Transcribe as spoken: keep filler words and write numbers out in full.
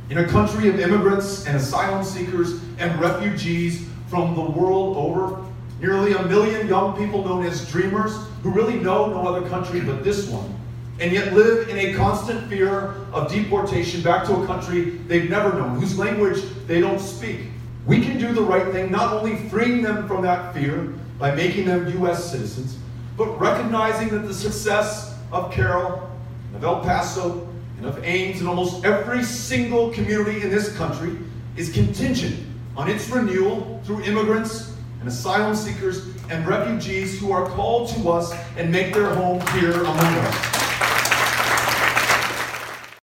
In a country of immigrants and asylum seekers and refugees from the world over, nearly a million young people known as dreamers who really know no other country but this one, and yet live in a constant fear of deportation back to a country they've never known, whose language they don't speak. We can do the right thing, not only freeing them from that fear by making them U S citizens, but recognizing that the success of Carroll, of El Paso, and of Ames, and almost every single community in this country is contingent on its renewal through immigrants and asylum seekers and refugees who are called to us and make their home here among us.